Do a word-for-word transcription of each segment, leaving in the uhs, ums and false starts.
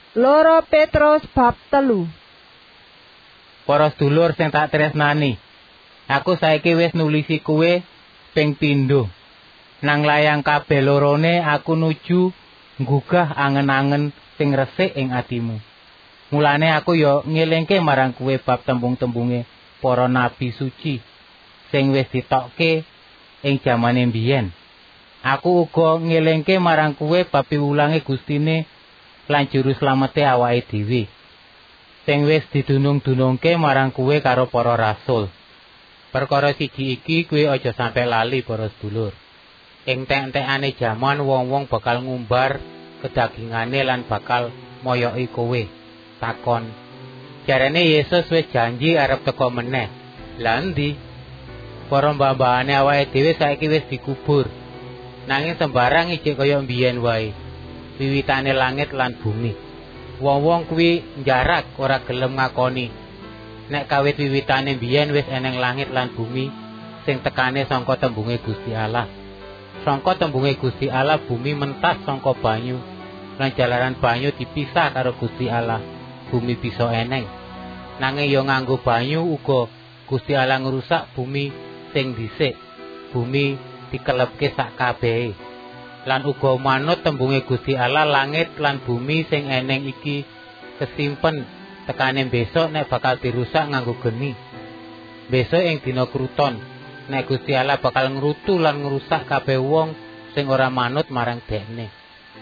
Loro Petrus bab telu. Para sedulur sing tak tresnani, aku saiki wis nulisi kowe ping pindho. Nang layang kabeh lorone aku nuju nggugah angen-angen sing resik ing atimu. Mulane aku ya ngelingke marang kowe bab tembung-tembunge para nabi suci sing wis ditokke ing jamane mbiyen. Aku uga ngelingke marang kowe bab piwulange Gustine lan juru slamete awake dhewe sing wis didunung-dunungke marang kowe karo para rasul. Perkara siji iki kowe aja sampe lali para sedulur. Ing tek-tekane jaman wong-wong bakal ngumbar kedagingane lan bakal moyoki kowe. Takon, jarane Yesus wis janji arep teka meneh. Lah endi? Para mbah-mbahane awake dhewe saiki wis dikubur. Nanging sembarang ijik kaya mbiyen wae. Wiwitane langit lan bumi. Wong-wong kuwi njarak ora gelem ngakoni nek kawit wiwitane mbiyen wis eneng langit lan bumi sing tekane sangka tembunge Gusti Allah. Sangka tembunge Gusti Allah bumi mentas sangka banyu lan jalaran banyu dipisah karo Gusti Allah. Bumi bisa eneng. Nanging ya nganggo banyu uga Gusti Allah ngrusak bumi sing dhisik. Bumi dikelepke sak kabehe. Lan uga manut tembunge Gusti Allah langit lan bumi sing eneng iki kesimpen tekane besok nek bakal dirusak nganggo geni. Besok ing dina kruton nek Gusti Allah bakal ngrutu lan ngrusak kabeh wong sing ora manut marang Dekne.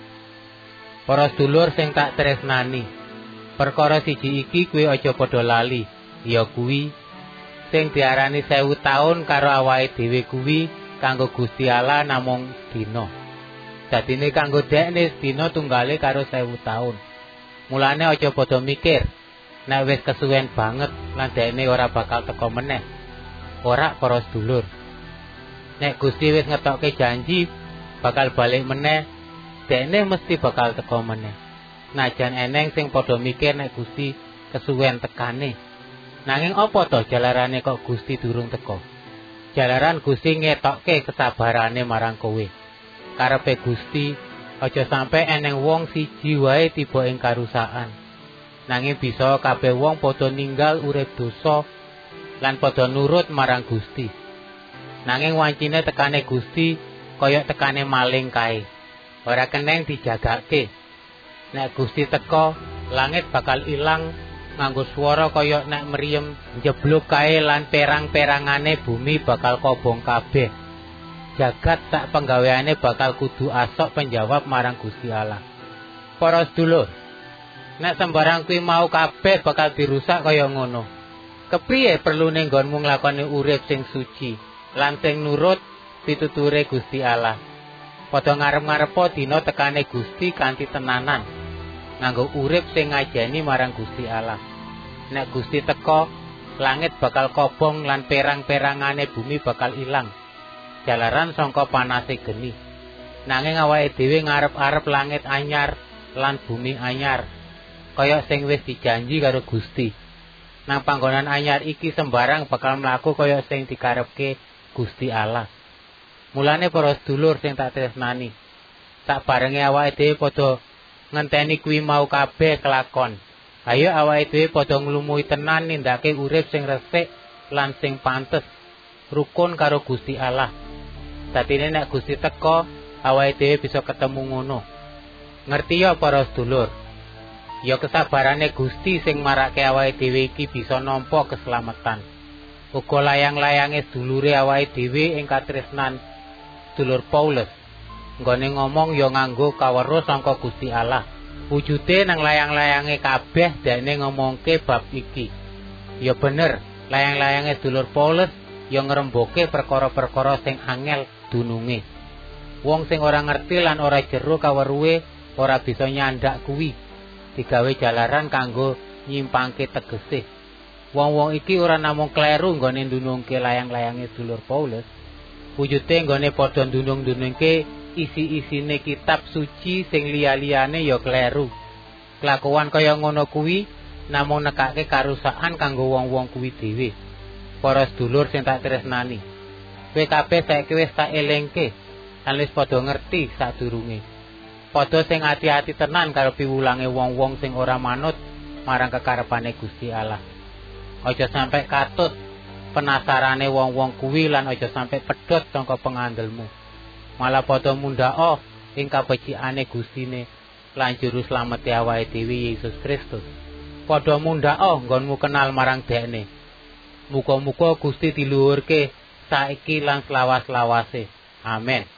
Para sedulur sing tak tresnani, perkara siji iki kowe aja padha lali, ya kuwi sing diarani sewu taun karo awake dhewe kuwi kanggo Gusti Allah namung dina. Dadine kanggo Dekne dina tunggale karo sewu taun. Mulane aja padha mikir nek wis kesuwen banget lan Dekne ora bakal teka meneh. Ora para sedulur. Nek Gusti wis ngetokke janji bakal balik meneh, Dekne mesti bakal teka meneh. Najan eneng sing padha mikir nek Gusti kesuwen tekane. Nanging apa to jalarane kok Gusti durung teka? Jalaran Gusti ngetokke kesabarane marang kowe. Karepe Gusti aja sampe eneng wong siji wae tiba ing karusakan. Nanging bisa kabeh wong padha ninggal urip dosa lan padha nurut marang Gusti. Nanging wancine tekane Gusti kaya tekane maling kae. Ora keneng dijagake. Nek Gusti teka, langit bakal ilang nganggo swara kaya nek mriyem njebluk kae lan perang-perangane bumi bakal kobong kabeh. Jagat sak penggaweane bakal kudu asok penjawab marang Gusti Allah. Para sedulur, nek sembarang kuwi mau kabeh bakal dirusak kaya ngono. Kepriye perlune nggonmu nglakoni urip sing suci lan sing nurut pituture Gusti Allah? Padha ngarep-ngarepa dina tekane Gusti kanthi tenanan, nganggo urip sing ngajeni marang Gusti Allah. Nek Gusti teka, langit bakal kobong lan perang-perangane bumi bakal ilang. Jalaran sangka panase geni. Nanging awake dhewe ngarep-arep langit anyar lan bumi anyar, kaya sing wis dijanji karo Gusti. Nang panggonan anyar iki sembarang bakal mlaku kaya sing dikarepke Gusti Allah. Mulane para sedulur sing tak tresnani, sak barenge awake dhewe padha ngenteni kuwi mau kabeh kelakon. Ayo awake dhewe padha nglumui tenan nindakake urip sing resik lan sing pantes, rukun karo Gusti Allah. Dadine nek Gusti teka, awake dhewe bisa ketemu ngono. Ngerti ya para sedulur? Ya kesabarane Gusti sing marake awake dhewe iki bisa nampa keselamatan. Uga layang-layange sedulure awake dhewe ing katresnan sedulur Paulus. Nggone ngomong ya nganggo kaweruh sangka Gusti Allah. Wujude nang layang-layange kabeh dene ngomongke bab iki. Ya bener, layang-layange sedulur Paulus ya ngremboke perkara-perkara sing angel dununge. Wong sing ora ngerti lan ora jero kaweruhe ora bisa nyandak kuwi. Digawe jalaran kanggo nyimpangke tegese. Wong-wong iki ora namung kleru nggone ndunungke layang-layange sedulur Paulus. Wujude nggone padha ndunung-ndunungke isi-isine kitab suci sing liya-liyane ya kleru. Kelakuan kaya ngono kuwi namung nekake karusakan kanggo wong-wong kuwi dhewe. Para sedulur sing tak tresnani, kowe kabeh saiki wis tak elingke lan wis padha ngerti sadurunge Padha sing ati-ati tenan karo piwulange wong-wong sing ora manut marang kekarepane Gusti Allah. Aja sampe katut penasarane wong-wong kuwi lan aja sampe pedhot saka pengandelmu. Malah padha mundhaka ing kabecikane Gustine lan juru slamete awake dhewe Yesus Kristus. Padha mundhaka nggonmu kenal marang Dekne. Muga-muga Gusti diluhurke saiki lan selawas-lawase. Amin.